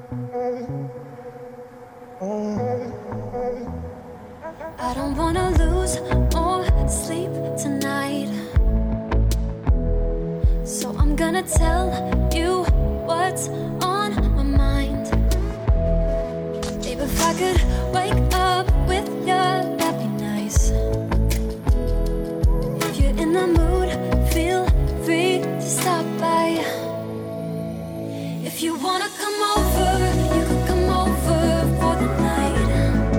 I don't wanna lose or sleep tonight, so I'm gonna tell you what's on my mind. Babe, if I could wake up with you, that'd be nice. If you're in the mood, feel free to stop by. If you wanna come over, you can come over for the night.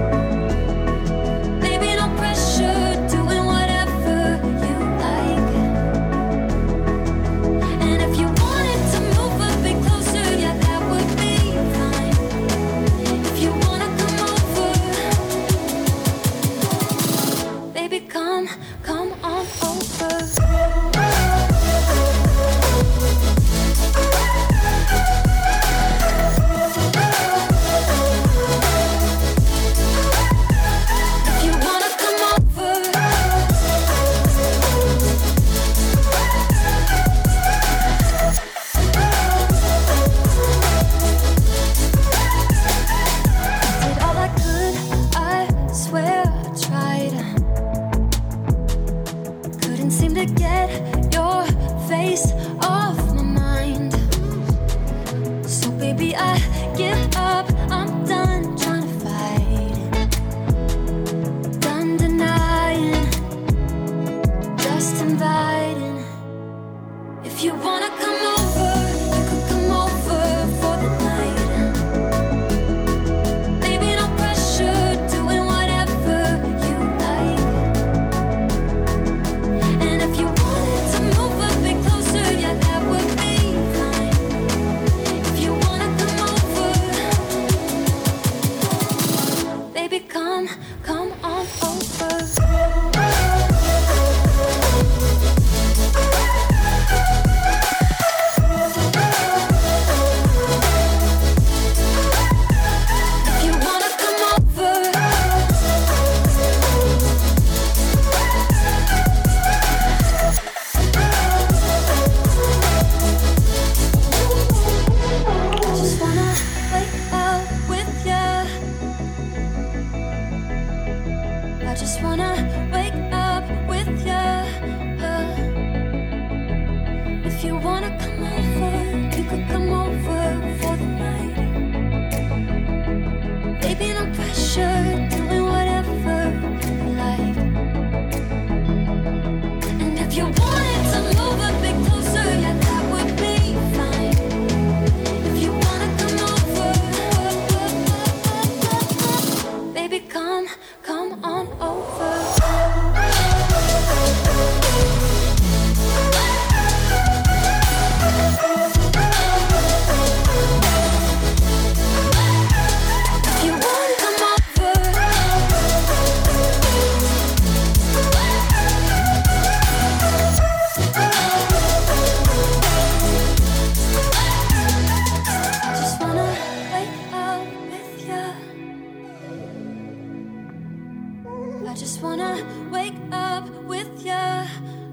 Baby, no pressure, doing whatever you like. And if you wanted to move a bit closer, yeah, that would be fine. If you wanna come over, baby, come on over. To get your face off my mind. So baby, I give up, I'm done trying to fight it, done denying, just inviting. If you wanna come over, you can come over for the night. Baby, no pressure, doing whatever you like. And if you wanted to move a bit closer, yeah, that would be fine. If you wanna come over, baby, come on over. I just wanna wake up with you. If you wanna come over, you could come over for the night. Baby, no pressure, doing whatever you like. And if you wanted to move a bit closer, yeah, that would be fine. If you wanna come over, baby, come on over. If you wanna come over, I just wanna wake up with you. I just wanna wake up with you.